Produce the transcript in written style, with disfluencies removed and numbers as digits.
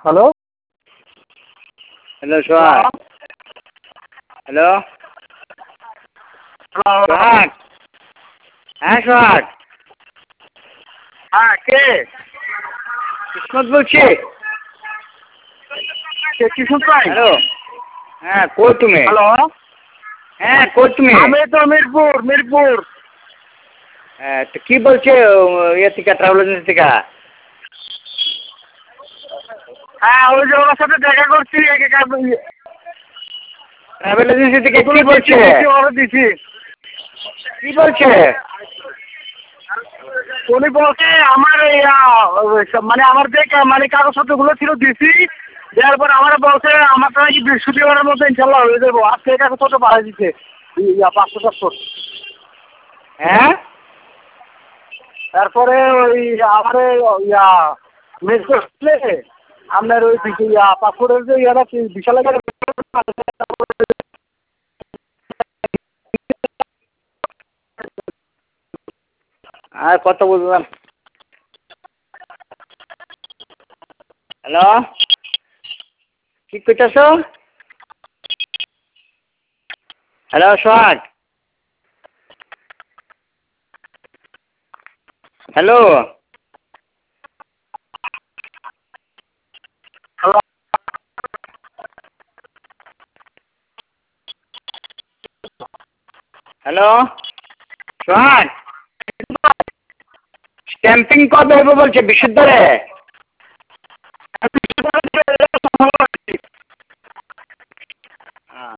Hello hello Sohag. Hello Sohag. হ্যাঁ সোহাগ। হ্যাঁ কে কিসমত বলছি। কে কিশোর ভাই? হ্যালো। হ্যাঁ কই তুমি? হ্যালো হ্যাঁ কই তুমি? আমি তো মিরপুর। হ্যাঁ তো কি বলছে ইয়ে থেকে ট্রাভেল এজেন্সি থেকে? হ্যাঁ ওই যে ওর সাথে দেখা করছি ট্রাভেল এজেন্সি থেকে কি বলছে? দিছি কি বলছে? উনি বলছে আমার মানে আমার যে মানে কাগজপত্রগুলো ছিল দিছি, দেওয়ার পর আমার বলছে আমার তো নাকি বৃহস্পতিবারের মধ্যে ইনশাল্লাহ হয়ে যাবো। আজকে কাগজপত্র পাঠিয়ে দিচ্ছে 500 হ্যাঁ তারপরে ওই আমার মেস করলে আপনার ওই পাসপোর্টের যে ইয়াটা বিশাল আর কত বুঝলাম। হ্যালো কি করতেছ? Hello Sohag. Hello hello Sohag. Stamping কবে হবে বলছে বিশুদ্ধরে?